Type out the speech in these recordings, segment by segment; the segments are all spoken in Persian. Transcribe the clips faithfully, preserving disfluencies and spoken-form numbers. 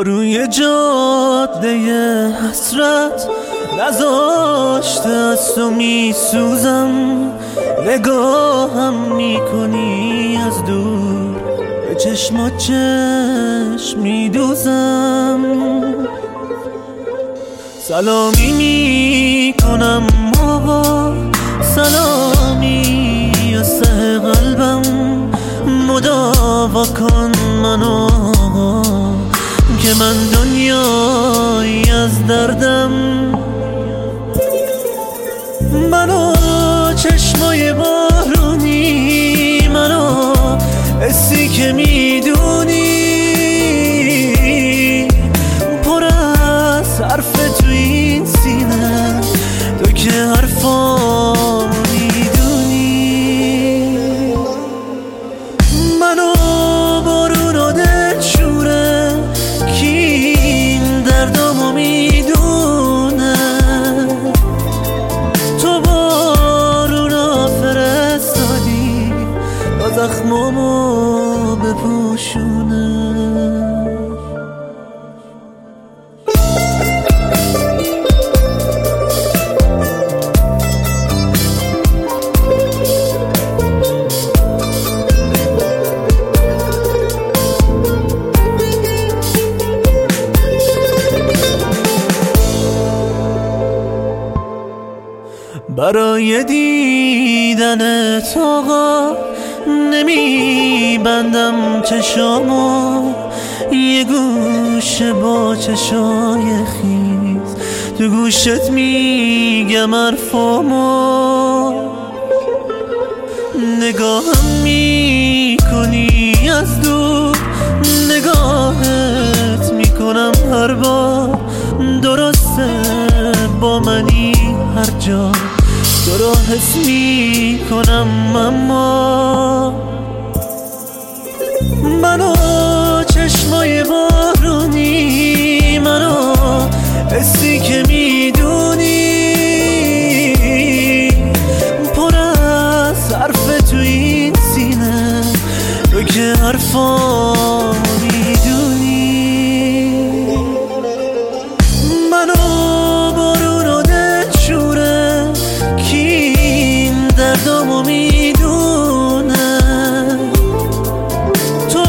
روی جاده حسرت نذاشته از تو می سوزم، نگاهم میکنی از دور، به چشمات چشم میدوزم. سلامی میکنم آقا، سلامی از ته قلبم، مداوا کن من آقا که من دنیایی از دردم. منو چشمای بارونی، منو حسی که میدونی، پر از حرف تو این سینه، تو که حرفامو میدونی. منو بارون و دل شوره، کی این دردامو میدونه، تو بارونا فرستادی تا زخمامو بپوشونه. برای دیدنت آقا نمیبندم چشامو، یه گوشه با چشای خیز تو گوشت میگم حرفامو. نگاهم میکنی از دور، نگاهت میکنم هر بار، درسته با منی هر جا تو رو حس میکنم، اما منو چشمای بارونی، منو حسی که میدونی، پر از حرف تو این سینه، تو که حرفامو میدونی. منو بارون و دل شوره، کی این دردامو میدونه، تو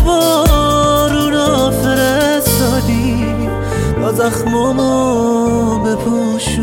بارونا فرستادی تا زخمامو بپوشون.